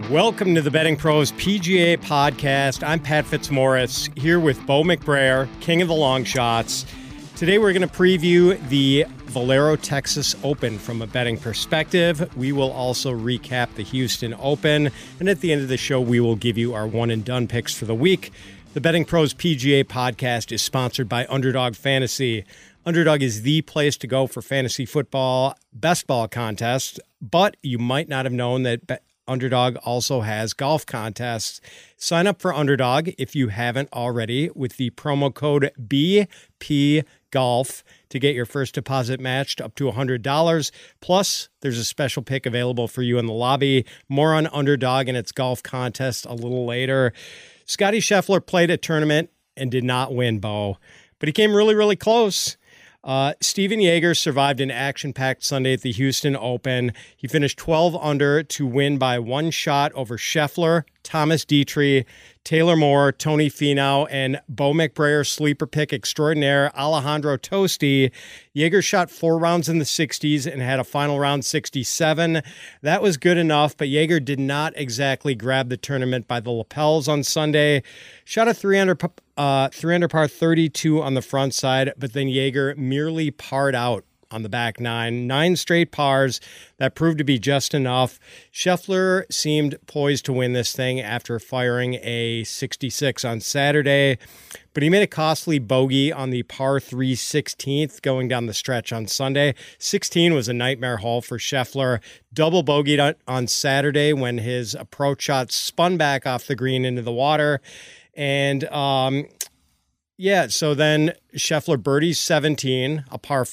Welcome to the Betting Pros PGA podcast. I'm Pat Fitzmaurice here with Bo McBrayer, king of the long shots. Today we're going to preview the Valero Texas Open from a betting perspective. We will also recap the Houston Open. And at the end of the show, we will give you our one and done picks for the week. The Betting Pros PGA podcast is sponsored by Underdog Fantasy. Underdog is the place to go for fantasy football best ball contests, but you might not have known that Underdog also has golf contests. Sign up for Underdog if you haven't already with the promo code BPGolf to get your first deposit matched up to $100. Plus, there's a special pick available for you in the lobby. More on Underdog and its golf contest a little later. Scottie Scheffler played a tournament and did not win, Bo, but he came really, really close. Stephan Jaeger survived an action-packed Sunday at the Houston Open. He finished 12 under to win by one shot over Scheffler, Thomas Detry, Taylor Moore, Tony Finau, and Bo McBrayer sleeper pick extraordinaire Alejandro Tosti. Jaeger shot 4 rounds in the 60s and had a final round 67. That was good enough, but Jaeger did not exactly grab the tournament by the lapels on Sunday. Shot a 3 under par 32 on the front side, but then Jaeger merely parred out on the back nine. 9 straight pars. That proved to be just enough. Scheffler seemed poised to win this thing after firing a 66 on Saturday, but he made a costly bogey on the par 3 16th going down the stretch on Sunday. 16 was a nightmare hole for Scheffler. Double bogeyed on Saturday when his approach shot spun back off the green into the water. And so then Scheffler birdies 17, a par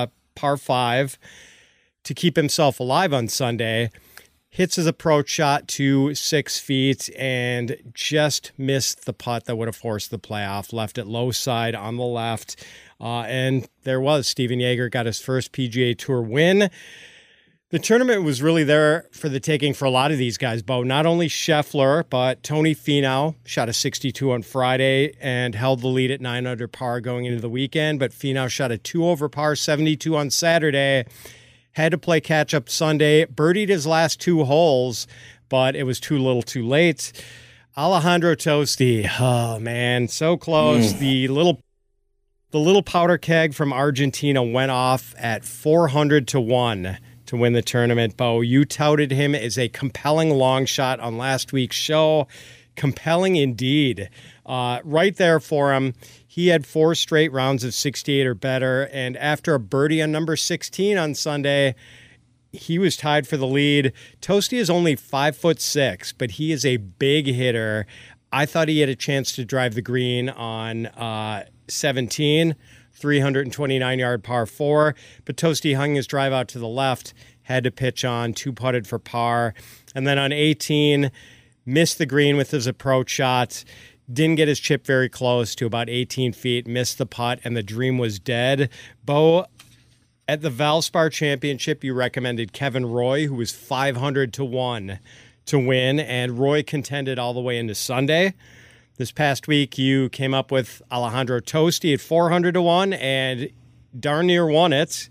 5, to keep himself alive on Sunday. Hits his approach shot to 6 feet and just missed the putt that would have forced the playoff. Left it low side on the left. And there was Stephan Jaeger got his first PGA Tour win. The tournament was really there for the taking for a lot of these guys, Bo. Not only Scheffler, but Tony Finau shot a 62 on Friday and held the lead at 9 under par going into the weekend. But Finau shot a 2 over par 72 on Saturday. Had to play catch-up Sunday. Birdied his last 2 holes, but it was too little too late. Alejandro Tosti, oh man, so close. The little powder keg from Argentina went off at 400 to 1. To win the tournament. Bo, you touted him as a compelling long shot on last week's show. Compelling indeed. Right there for him. He had 4 straight rounds of 68 or better, and after a birdie on number 16 on Sunday, he was tied for the lead. Tosti is only 5'6", but he is a big hitter. I thought he had a chance to drive the green on 17. 329-yard par 4, but Tosti hung his drive out to the left, had to pitch on, 2-putted for par, and then on 18, missed the green with his approach shot, didn't get his chip very close to about 18 feet, missed the putt, and the dream was dead. Bo, at the Valspar Championship, you recommended Kevin Roy, who was 500 to 1 to win, and Roy contended all the way into Sunday. This past week, you came up with Alejandro Tosti at 400 to 1 and darn near won it.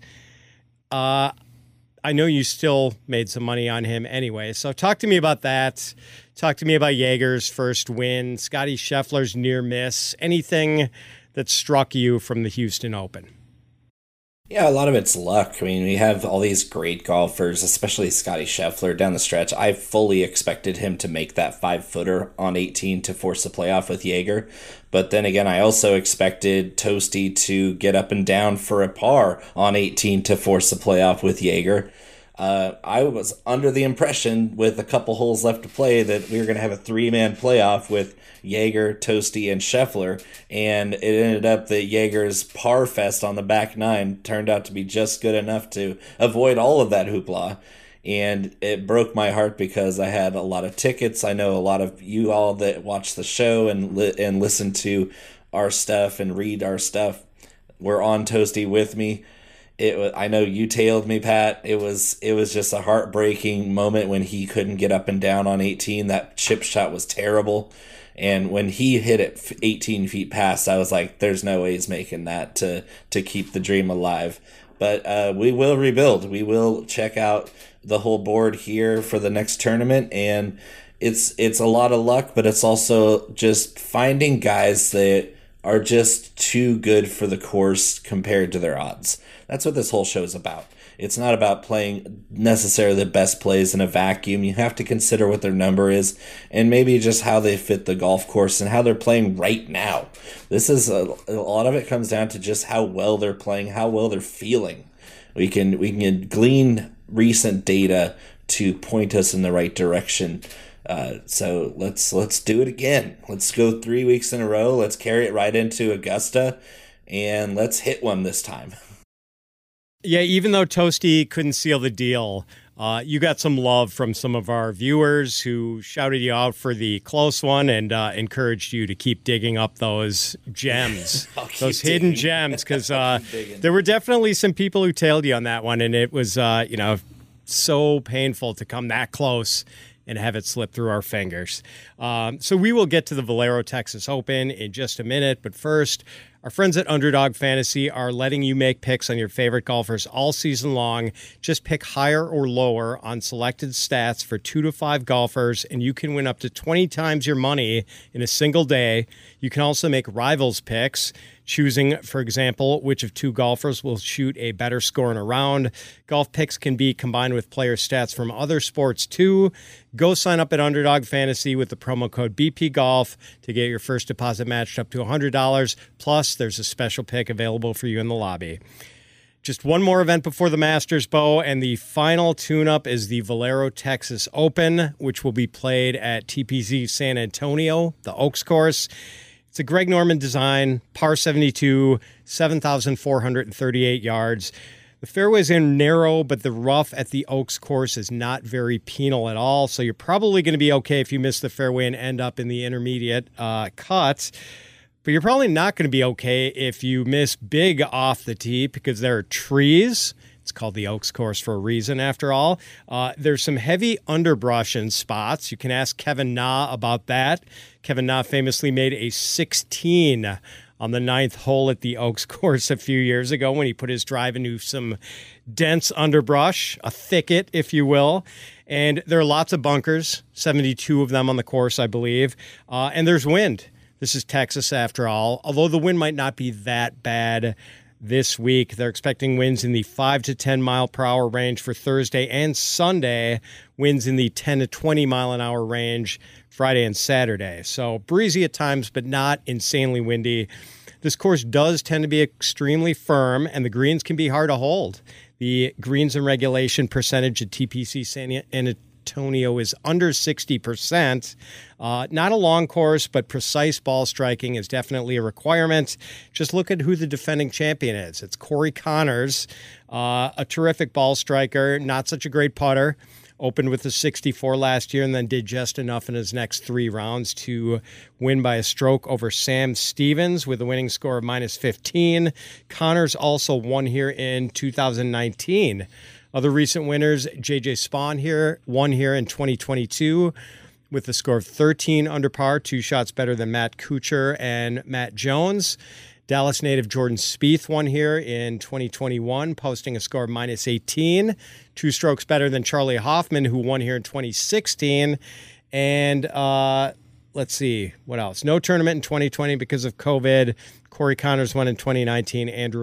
I know you still made some money on him anyway. So talk to me about that. Talk to me about Jaeger's first win, Scottie Scheffler's near miss, anything that struck you from the Houston Open. Yeah, a lot of it's luck. I mean, we have all these great golfers, especially Scottie Scheffler down the stretch. I fully expected him to make that 5-footer on 18 to force the playoff with Jaeger. But then again, I also expected Tosti to get up and down for a par on 18 to force the playoff with Jaeger. I was under the impression with a couple holes left to play that we were going to have a 3-man playoff with Jaeger, Tosti, and Scheffler, and it ended up that Jaeger's par fest on the back nine turned out to be just good enough to avoid all of that hoopla, and it broke my heart because I had a lot of tickets. I know a lot of you all that watch the show and listen to our stuff and read our stuff were on Tosti with me. I know you tailed me, Pat. It was just a heartbreaking moment when he couldn't get up and down on 18. That chip shot was terrible. And when he hit it 18 feet past, I was like, there's no way he's making that to keep the dream alive. But we will rebuild. We will check out the whole board here for the next tournament. And it's a lot of luck, but it's also just finding guys that are just too good for the course compared to their odds. That's what this whole show is about. It's not about playing necessarily the best plays in a vacuum. You have to consider what their number is and maybe just how they fit the golf course and how they're playing right now. This is a lot of it comes down to just how well they're playing, how well they're feeling. We can glean recent data to point us in the right direction. So let's do it again. Let's go 3 weeks in a row. Let's carry it right into Augusta, and let's hit one this time. Yeah, even though Toasty couldn't seal the deal, you got some love from some of our viewers who shouted you out for the close one and encouraged you to keep digging up those gems, those hidden gems, because there were definitely some people who tailed you on that one, and it was, so painful to come that close and have it slip through our fingers. So we will get to the Valero Texas Open in just a minute, but first, our friends at Underdog Fantasy are letting you make picks on your favorite golfers all season long. Just pick higher or lower on selected stats for 2 to 5 golfers, and you can win up to 20 times your money in a single day. You can also make rivals picks, choosing, for example, which of 2 golfers will shoot a better score in a round. Golf picks can be combined with player stats from other sports too. Go sign up at Underdog Fantasy with the promo code BPGolf to get your first deposit matched up to $100. Plus, there's a special pick available for you in the lobby. Just one more event before the Masters, Bo, and the final tune-up is the Valero Texas Open, which will be played at TPC San Antonio, the Oaks course. It's a Greg Norman design, par 72, 7,438 yards. The fairways are narrow, but the rough at the Oaks course is not very penal at all, so you're probably going to be okay if you miss the fairway and end up in the intermediate cut. But you're probably not going to be okay if you miss big off the tee because there are trees. It's called the Oaks course for a reason, after all. There's some heavy underbrush in spots. You can ask Kevin Na about that. Kevin Na famously made a 16 on the 9th hole at the Oaks course a few years ago when he put his drive into some dense underbrush, a thicket, if you will. And there are lots of bunkers, 72 of them on the course, I believe. And there's wind. This is Texas, after all. Although the wind might not be that bad this week, they're expecting winds in the 5 to 10 mile per hour range for Thursday and Sunday, winds in the 10 to 20 mile an hour range Friday and Saturday. So breezy at times, but not insanely windy. This course does tend to be extremely firm, and the greens can be hard to hold. The greens and regulation percentage at TPC San Antonio is under 60%. Not a long course, but precise ball striking is definitely a requirement. Just look at who the defending champion is. It's Corey Connors, a terrific ball striker, not such a great putter. Opened with a 64 last year and then did just enough in his next 3 rounds to win by a stroke over Sam Stevens with a winning score of -15. Connors also won here in 2019. Other recent winners, J.J. Spaun won here in 2022 with a score of 13 under par, 2 shots better than Matt Kuchar and Matt Jones. Dallas native Jordan Spieth won here in 2021, posting a score of -18, 2 strokes better than Charlie Hoffman, who won here in 2016. And let's see, what else? No tournament in 2020 because of COVID. Corey Connors won in 2019. Andrew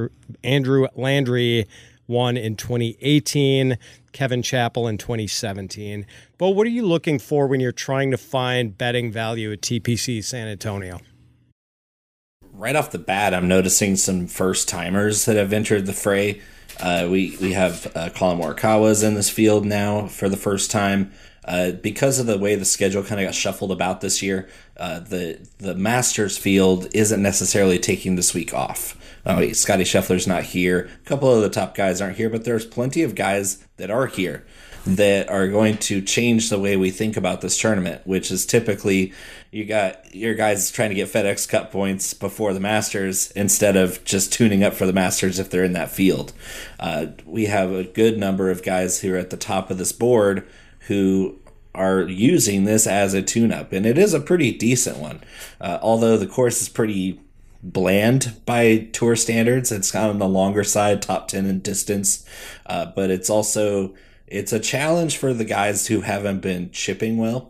Landry won in 2018. Kevin Chappell in 2017. But what are you looking for when you're trying to find betting value at TPC San Antonio? Right off the bat, I'm noticing some first-timers that have entered the fray. We have Colin Morikawa's in this field now for the first time. Because of the way the schedule kind of got shuffled about this year, the Masters field isn't necessarily taking this week off. Scotty Scheffler's not here. A couple of the top guys aren't here, but there's plenty of guys that are here that are going to change the way we think about this tournament, which is typically you got your guys trying to get FedEx Cup points before the Masters instead of just tuning up for the Masters if they're in that field. We have a good number of guys who are at the top of this board who are using this as a tune-up, and it is a pretty decent one. Although the course is pretty bland by tour standards, it's kind of on the longer side, top 10 in distance, but it's a challenge for the guys who haven't been chipping well.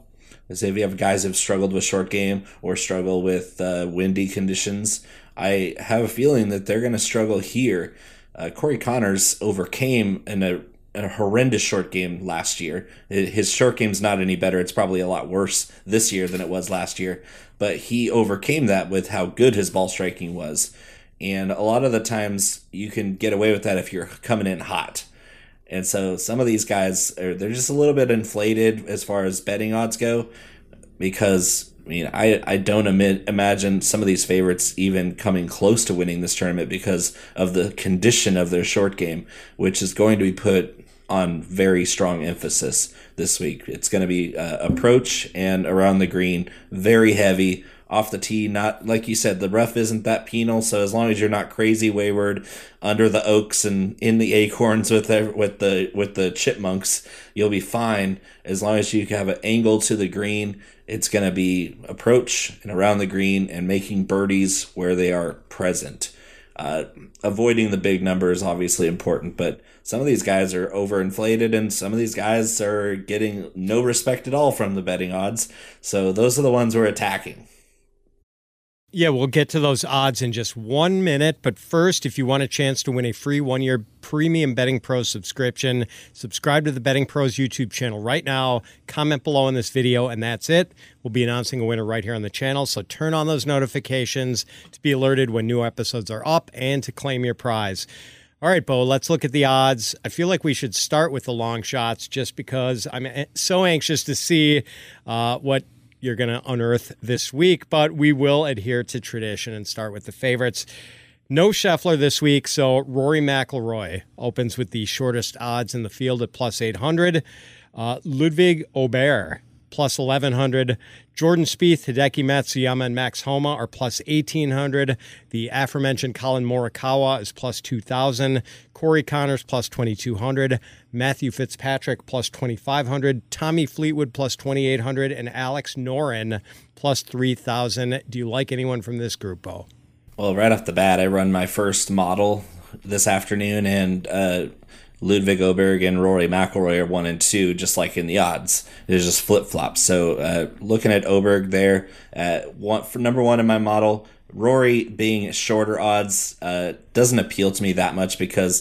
Say if you have guys who've struggled with short game or struggle with windy conditions, I have a feeling that they're going to struggle here. Corey Connors overcame in a horrendous short game last year. His short game's not any better. It's probably a lot worse this year than it was last year. But he overcame that with how good his ball striking was. And a lot of the times you can get away with that if you're coming in hot. And so some of these guys, they're just a little bit inflated as far as betting odds go, because I don't imagine some of these favorites even coming close to winning this tournament because of the condition of their short game, which is going to be put on very strong emphasis this week. It's going to be approach and around the green, very heavy. Off the tee, not like you said, the rough isn't that penal, so as long as you're not crazy wayward under the oaks and in the acorns with the chipmunks, you'll be fine. As long as you have an angle to the green, it's going to be approach and around the green and making birdies where they are present. Avoiding the big number is obviously important, but some of these guys are overinflated and some of these guys are getting no respect at all from the betting odds. So those are the ones we're attacking. Yeah, we'll get to those odds in just 1 minute. But first, if you want a chance to win a free 1-year premium Betting Pros subscription, subscribe to the Betting Pros YouTube channel right now. Comment below on this video, and that's it. We'll be announcing a winner right here on the channel. So turn on those notifications to be alerted when new episodes are up and to claim your prize. All right, Bo, let's look at the odds. I feel like we should start with the long shots just because I'm so anxious to see what you're going to unearth this week, but we will adhere to tradition and start with the favorites. No Scheffler this week, so Rory McIlroy opens with the shortest odds in the field at plus 800. Ludwig Aubert, plus 1,100. Jordan Spieth, Hideki Matsuyama, and Max Homa are plus 1,800. The aforementioned Colin Morikawa is plus 2,000. Corey Connors, plus 2,200. Matthew Fitzpatrick, plus 2,500. Tommy Fleetwood, plus 2,800. And Alex Noren, plus 3,000. Do you like anyone from this group, Bo? Well, right off the bat, I run my first model this afternoon, and Ludwig Oberg and Rory McIlroy are 1 and 2, just like in the odds. It's just flip-flops. So looking at Oberg there, for number 1 in my model, Rory being shorter odds doesn't appeal to me that much because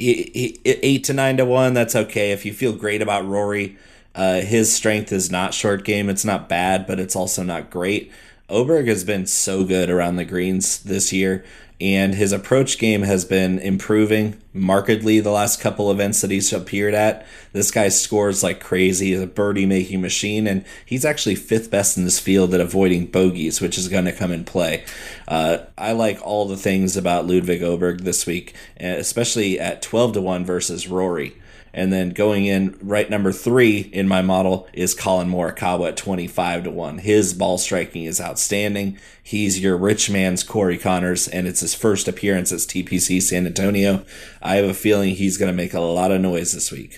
8 to 9 to 1, that's okay. If you feel great about Rory, his strength is not short game. It's not bad, but it's also not great. Oberg has been so good around the greens this year, and his approach game has been improving markedly the last couple events that he's appeared at. This guy scores like crazy. He's a birdie-making machine, and he's actually 5th best in this field at avoiding bogeys, which is going to come in play. I like all the things about Ludwig Oberg this week, especially at 12 to 1 versus Rory. And then going in right number 3 in my model is Colin Morikawa at 25 to 1. His ball striking is outstanding. He's your rich man's Corey Connors, and it's his first appearance as TPC San Antonio. I have a feeling he's going to make a lot of noise this week.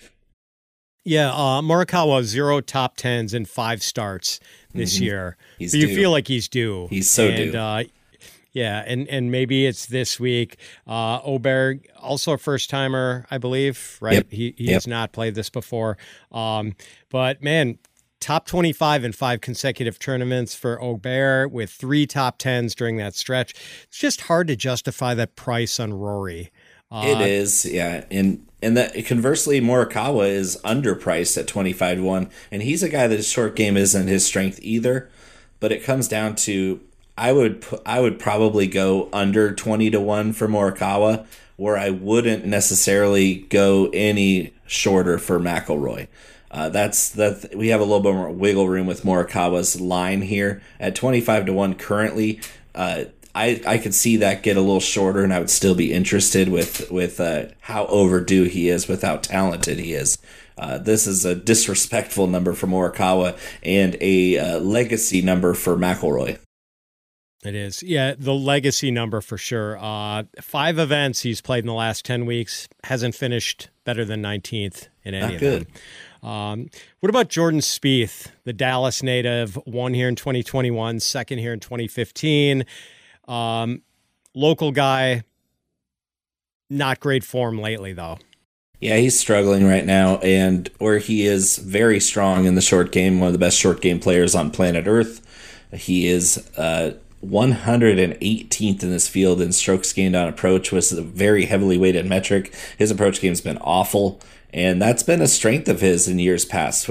Yeah, Morikawa 0 top 10s in 5 starts this year. He's but you due. Feel like he's due. He's so due. Yeah, and maybe it's this week. Oberg, also a first-timer, I believe, right? Yep. He has not played this before. But, man, top 25 in 5 consecutive tournaments for Oberg with 3 top 10s during that stretch. It's just hard to justify that price on Rory. It is, yeah. And that conversely, Morikawa is underpriced at 25 to 1, and he's a guy that his short game isn't his strength either. But it comes down to I would probably go under 20 to 1 for Morikawa, where I wouldn't necessarily go any shorter for McIlroy. We have a little bit more wiggle room with Morikawa's line here at 25 to 1 currently. I could see that get a little shorter, and I would still be interested with how overdue he is, with how talented he is. This is a disrespectful number for Morikawa and a legacy number for McIlroy. It is. Yeah, the legacy number for sure. 5 events he's played in the last 10 weeks. Hasn't finished better than 19th in any of them. What about Jordan Spieth, the Dallas native, won here in 2021, second here in 2015. Local guy, not great form lately, though. Yeah, he's struggling right now, and where he is very strong in the short game, one of the best short game players on planet Earth. He is 118th in this field in strokes gained on approach, was a very heavily weighted metric. His approach game's been awful, and that's been a strength of his in years past.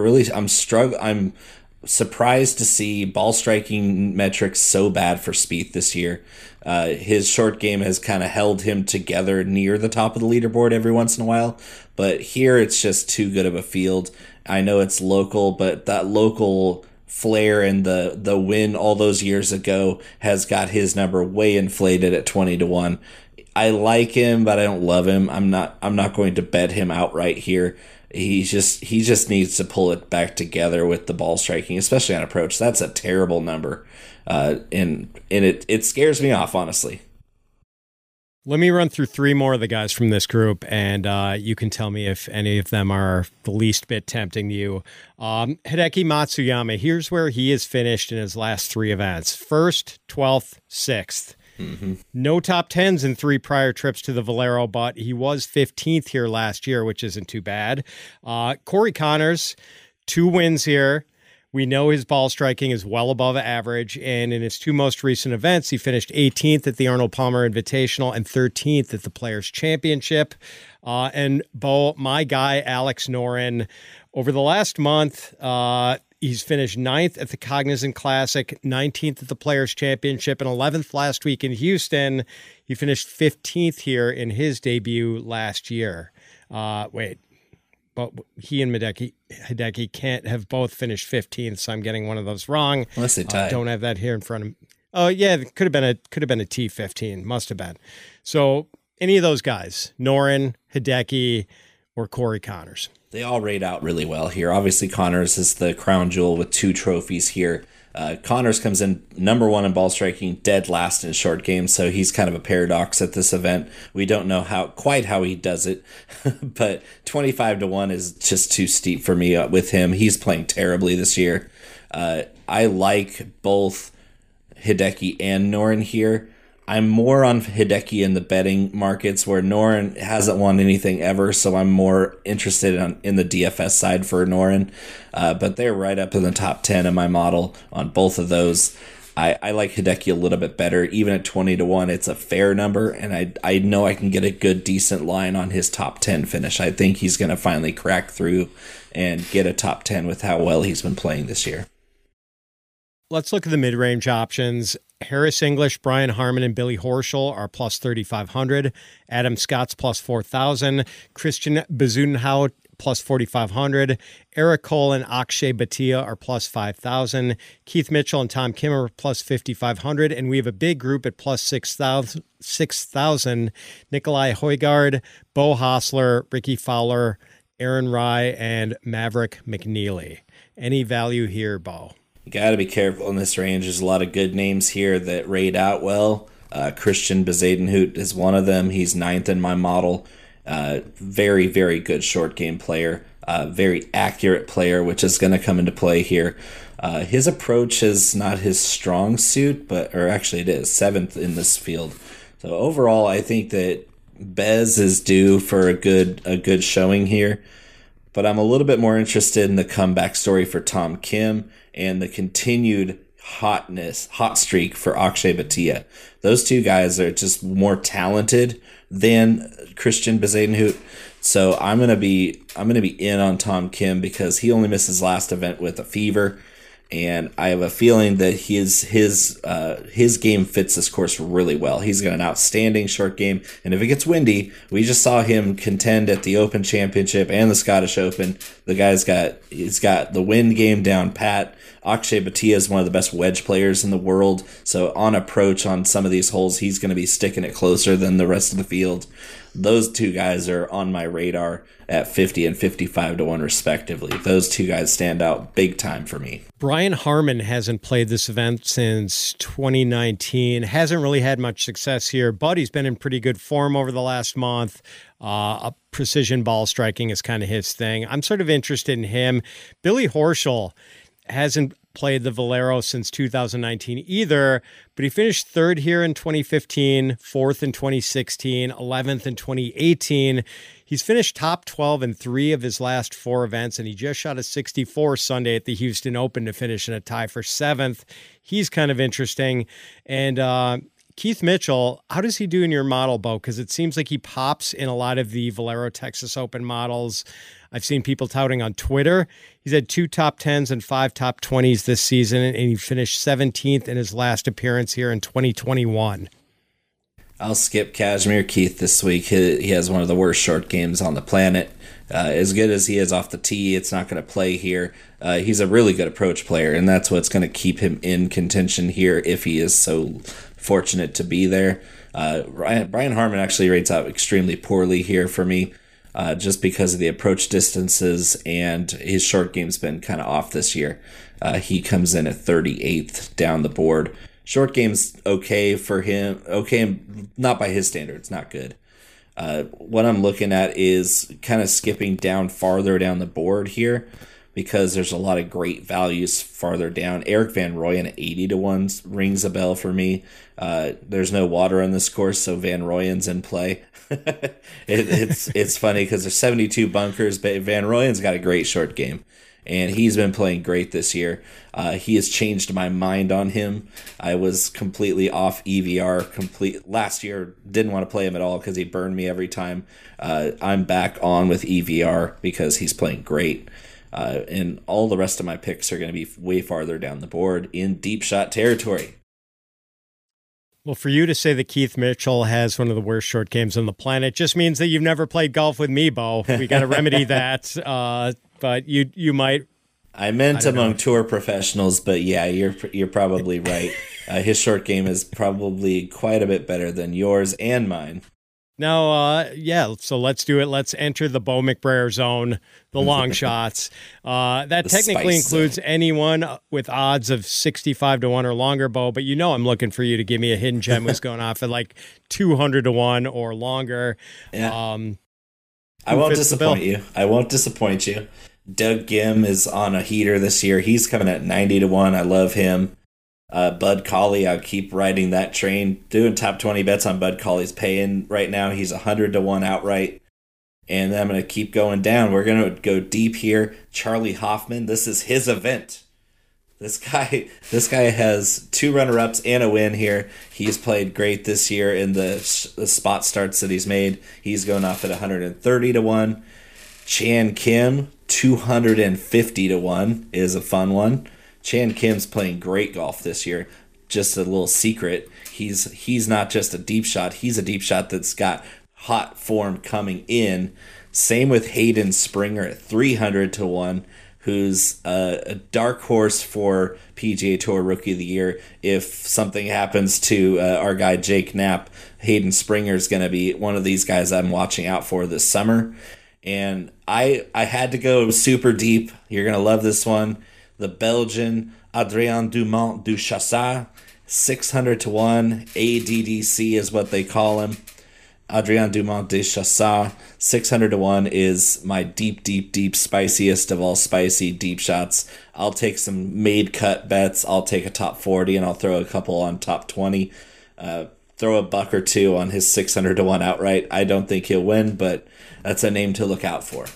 I'm surprised to see ball striking metrics so bad for Spieth this year. His short game has kind of held him together near the top of the leaderboard every once in a while, but here it's just too good of a field. I know it's local, but that local flair and the win all those years ago has got his number way inflated at 20-1. I like him, but I don't love him. I'm not going to bet him outright here. He just needs to pull it back together with the ball striking, especially on approach. That's a terrible number, and it scares me off, honestly. Let me run through three more of the guys from this group, and you can tell me if any of them are the least bit tempting to you. Hideki Matsuyama, here's where he has finished in his last three events. 1st, 12th, 6th. Mm-hmm. No top 10s in three prior trips to the Valero, but he was 15th here last year, which isn't too bad. Corey Connors, 2 wins here. We know his ball striking is well above average, and in his 2 most recent events, he finished 18th at the Arnold Palmer Invitational and 13th at the Players' Championship. And Bo, my guy, Alex Noren, over the last month, he's finished 9th at the Cognizant Classic, 19th at the Players' Championship, and 11th last week in Houston. He finished 15th here in his debut last year. But he and Hideki can't have both finished 15th, so I'm getting one of those wrong. Unless they tied. Don't have that here in front of me. Oh yeah, it could have been a T15. Must have been. So any of those guys, Noren, Hideki, or Corey Connors. They all rate out really well here. Obviously, Connors is the crown jewel with 2 trophies here. Connors comes in number 1 in ball striking, dead last in short game, so he's kind of a paradox at this event. We don't know quite how he does it, but 25-1 is just too steep for me with him. He's playing terribly this year. I like both Hideki and Noren here. I'm more on Hideki in the betting markets, where Noren hasn't won anything ever, so I'm more interested in the DFS side for Noren. But they're right up in the top 10 in my model on both of those. I like Hideki a little bit better. Even at 20-1, it's a fair number, and I know I can get a good, decent line on his top 10 finish. I think he's going to finally crack through and get a top 10 with how well he's been playing this year. Let's look at the mid-range options. Harris English, Brian Harman, and Billy Horschel are plus 3,500. Adam Scott's plus 4,000. Christian Bezuidenhout plus 4,500. Eric Cole and Akshay Bhatia are plus 5,000. Keith Mitchell and Tom Kim are plus 5,500. And we have a big group at plus 6,000. Nikolai Højgaard, Bo Hostler, Ricky Fowler, Aaron Rye, and Maverick McNeely. Any value here, Bo? You got to be careful in this range. There's a lot of good names here that rate out well. Christian Bezuidenhout is one of them. He's 9th in my model. Very, very good short game player. Very accurate player, which is going to come into play here. His approach is not his strong suit, or actually it is 7th in this field. So overall, I think that Bez is due for a good showing here. But I'm a little bit more interested in the comeback story for Tom Kim and the continued hot streak for Akshay Bhatia. Those two guys are just more talented than Christian Bezuidenhout. So I'm gonna be in on Tom Kim because he only missed his last event with a fever, and I have a feeling that his game fits this course really well. He's got an outstanding short game, and if it gets windy, we just saw him contend at the Open Championship and the Scottish Open. He's got the wind game down pat. Akshay Bhatia is one of the best wedge players in the world, so on approach on some of these holes, he's going to be sticking it closer than the rest of the field. Those two guys are on my radar at 50 and 55-1 respectively. Those two guys stand out big time for me. Brian Harman hasn't played this event since 2019. Hasn't really had much success here, but he's been in pretty good form over the last month. Precision ball striking is kind of his thing. I'm sort of interested in him. Billy Horschel hasn't played the Valero since 2019 either, but he finished 3rd here in 2015, 4th in 2016, 11th in 2018. He's finished top 12 in 3 of his last 4 events, and he just shot a 64 Sunday at the Houston Open to finish in a tie for 7th. He's kind of interesting. And Keith Mitchell, how does he do in your model, Bo? Because it seems like he pops in a lot of the Valero Texas Open models. I've seen people touting on Twitter. He's had 2 top 10s and 5 top 20s this season, and he finished 17th in his last appearance here in 2021. I'll skip Casimir Keith this week. He has one of the worst short games on the planet. As good as he is off the tee, it's not going to play here. He's a really good approach player, and that's what's going to keep him in contention here if he is so fortunate to be there. Brian Harman actually rates out extremely poorly here for me, just because of the approach distances, and his short game's been kind of off this year. He comes in at 38th down the board. Short game's okay for him. Okay, not by his standards, not good. What I'm looking at is kind of skipping down farther down the board here, because there's a lot of great values farther down. Eric Van Rooyen at 80-1 rings a bell for me. There's no water on this course, so Van Rooyen's in play. It's funny because there's 72 bunkers, but Van Rooyen's got a great short game, and he's been playing great this year. He has changed my mind on him. I was completely off EVR last year. Didn't want to play him at all because he burned me every time. I'm back on with EVR because he's playing great. And all the rest of my picks are going to be way farther down the board in deep shot territory. Well, for you to say that Keith Mitchell has one of the worst short games on the planet just means that you've never played golf with me, Bo. We got to remedy that. But you might. I meant among tour professionals, but yeah, you're probably right. His short game is probably quite a bit better than yours and mine. Now, so let's do it. Let's enter the Bo McBrayer zone, the long shots. That technically includes anyone with odds of 65-1 or longer, Bo, but I'm looking for you to give me a hidden gem who's going off at like 200-1 or longer. Yeah. I won't disappoint you. Doug Gim is on a heater this year. He's coming at 90-1. I love him. Bud Colley, I'll keep riding that train. Doing top 20 bets on Bud Colley's paying right now. He's 100-1 outright. And then I'm going to keep going down. We're going to go deep here. Charlie Hoffman, this is his event. This guy has 2 runner-ups and a win here. He's played great this year in the spot starts that he's made. He's going off at 130-1. Chan Kim, 250-1 is a fun one. Chan Kim's playing great golf this year. Just a little secret, he's not just a deep shot, he's a deep shot that's got hot form coming in. Same with Hayden Springer at 300-1, who's a dark horse for PGA Tour Rookie of the Year. If something happens to our guy Jake Knapp, Hayden Springer is going to be one of these guys I'm watching out for this summer. And I had to go super deep. You're going to love this one. The Belgian Adrien Dumont du Chassat, 600-1. ADDC is what they call him. Adrien Dumont du Chassat, 600-1 is my deep, spiciest of all spicy deep shots. I'll take some made cut bets. I'll take a top 40 and I'll throw a couple on top 20. Throw a buck or two on his 600-1 outright. I don't think he'll win, but that's a name to look out for.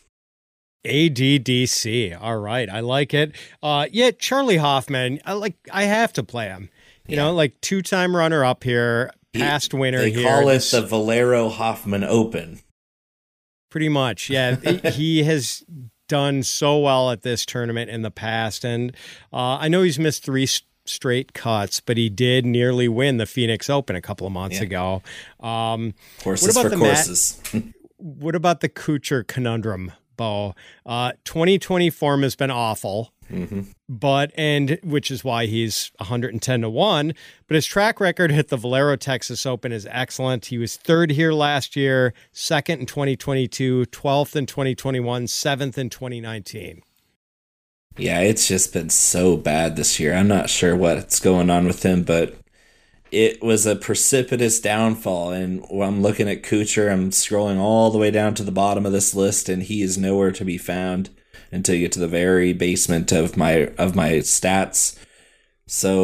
ADDC. All right. I like it. Charlie Hoffman, I have to play him. You know, 2-time runner up here, past winner here. They call it the Valero Hoffman Open. Pretty much. Yeah. He has done so well at this tournament in the past. And I know he's missed 3 straight cuts, but he did nearly win the Phoenix Open a couple of months ago. Horses for courses. What about the Kuchar conundrum, Bo? 2020 form has been awful, which is why he's 110-1. But his track record at the Valero Texas Open is excellent. He was 3rd here last year, 2nd in 2022, 12th in 2021, 7th in 2019. Yeah, it's just been so bad this year. I'm not sure what's going on with him, but it was a precipitous downfall. And when I'm looking at Kuchar, I'm scrolling all the way down to the bottom of this list, and he is nowhere to be found until you get to the very basement of my stats. So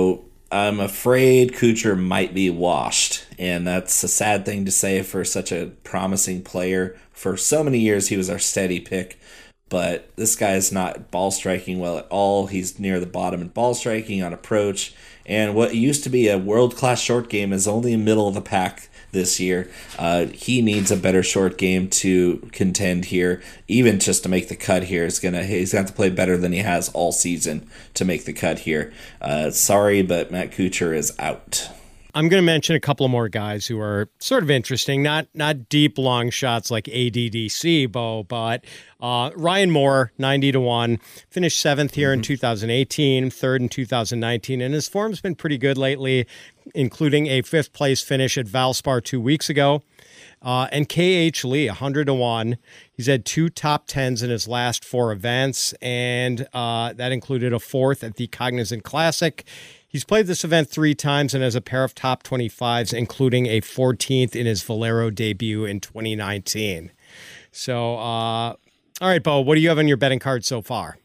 I'm afraid Kuchar might be washed, and that's a sad thing to say for such a promising player. For so many years, he was our steady pick, but this guy is not ball striking well at all. He's near the bottom in ball striking on approach, and what used to be a world-class short game is only in middle of the pack this year. He needs a better short game to contend here, even just to make the cut here. He's gonna have to play better than he has all season to make the cut here. Sorry, but Matt Kuchar is out. I'm going to mention a couple of more guys who are sort of interesting, not deep long shots like ADDC, Bo, but Ryan Moore, 90-1, finished 7th here in 2018, 3rd in 2019, and his form's been pretty good lately, including a 5th place finish at Valspar 2 weeks ago. And KH Lee, 100-1. He's had 2 top 10s in his last 4 events, and that included a 4th at the Cognizant Classic. He's played this event 3 times and has a pair of top 25s, including a 14th in his Valero debut in 2019. So, all right, Bo, what do you have on your betting card so far?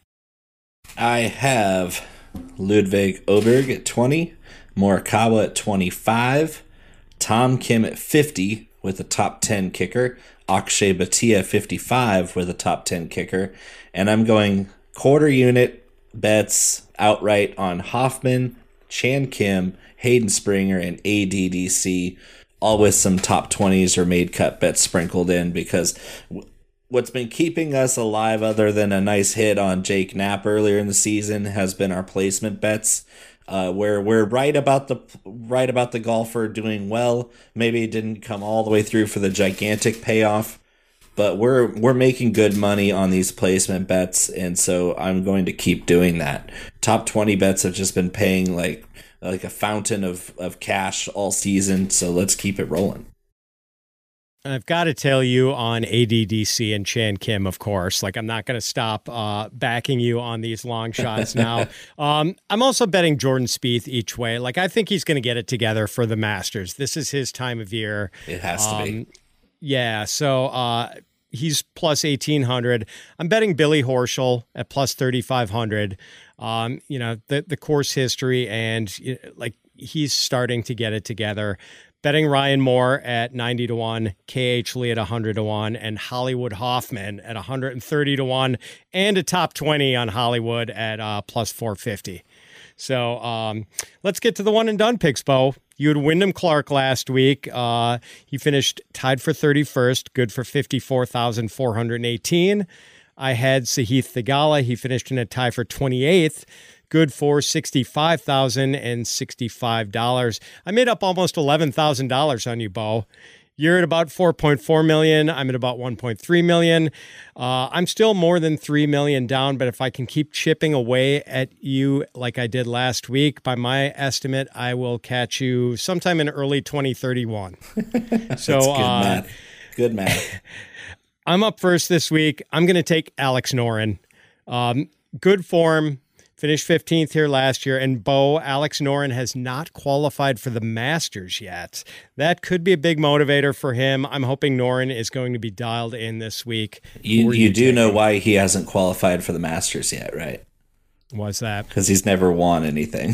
I have Ludwig Åberg at 20, Morikawa at 25, Tom Kim at 50 with a top 10 kicker, Akshay Bhatia 55 with a top 10 kicker, and I'm going quarter unit bets outright on Hoffman, Chan Kim, Hayden Springer, and ADDC, all with some top 20s or made cut bets sprinkled in, because what's been keeping us alive, other than a nice hit on Jake Knapp earlier in the season, has been our placement bets. Where we're right about the golfer doing well. Maybe it didn't come all the way through for the gigantic payoff, but we're making good money on these placement bets, and so I'm going to keep doing that. Top 20 bets have just been paying like a fountain of cash all season, so let's keep it rolling. I've got to tell you on ADDC and Chan Kim, of course, like I'm not going to stop backing you on these long shots now. I'm also betting Jordan Spieth each way. Like I think he's going to get it together for the Masters. This is his time of year. It has to be. Yeah, so he's plus 1,800. I'm betting Billy Horschel at plus 3,500. You know, the course history and like he's starting to get it together. Betting Ryan Moore at 90-1, KH Lee at 100-1, and Hollywood Hoffman at 130-1, and a top 20 on Hollywood at plus 450. So let's get to the one and done picks, Bo. You had Wyndham Clark last week. He finished tied for 31st, good for 54,418. I had Sahith Theegala. He finished in a tie for 28th. Good for $65,065. I made up almost $11,000 on you, Bo. You're at about $4.4 million. I'm at about $1.3 million. I'm still more than $3 million down, but if I can keep chipping away at you like I did last week, by my estimate, I will catch you sometime in early 2031. So that's good math. Good math. I'm up first this week. I'm going to take Alex Noren. Good form. Finished 15th here last year, and Bo, Alex Noren has not qualified for the Masters yet. That could be a big motivator for him. I'm hoping Noren is going to be dialed in this week. You do know why he hasn't qualified for the Masters yet, right? What's that? Because he's never won anything.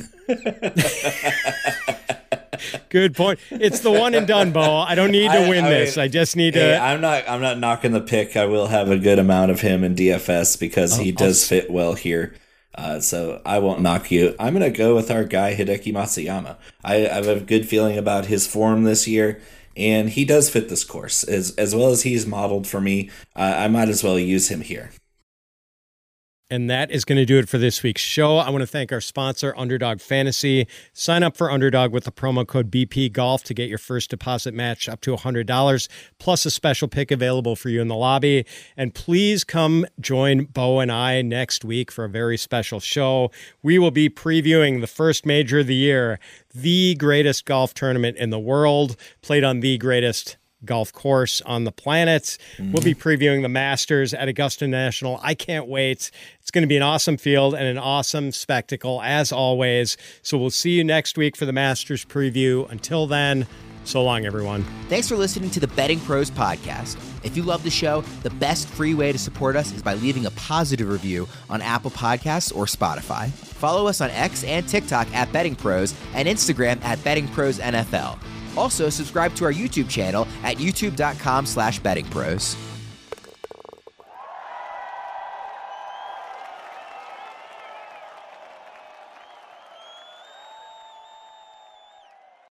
Good point. It's the one and done, Bo. I don't need to win this. I just need to. I'm not knocking the pick. I will have a good amount of him in DFS because he does fit well here. So I won't knock you. I'm going to go with our guy, Hideki Matsuyama. I have a good feeling about his form this year, and he does fit this course. As well as he's modeled for me, I might as well use him here. And that is going to do it for this week's show. I want to thank our sponsor, Underdog Fantasy. Sign up for Underdog with the promo code BPGolf to get your first deposit match up to $100, plus a special pick available for you in the lobby. And please come join Bo and I next week for a very special show. We will be previewing the first major of the year, the greatest golf tournament in the world, played on the greatest golf course on the planet. We'll be previewing the Masters at Augusta National. I can't wait. It's going to be an awesome field and an awesome spectacle as always. So we'll see you next week for the Masters preview. Until then, so long, everyone. Thanks for listening to the Betting Pros Podcast. If you love the show, the best free way to support us is by leaving a positive review on Apple Podcasts or Spotify. Follow us on X and TikTok at Betting Pros and Instagram at Betting Pros NFL. Also, subscribe to our YouTube channel at youtube.com/bettingpros.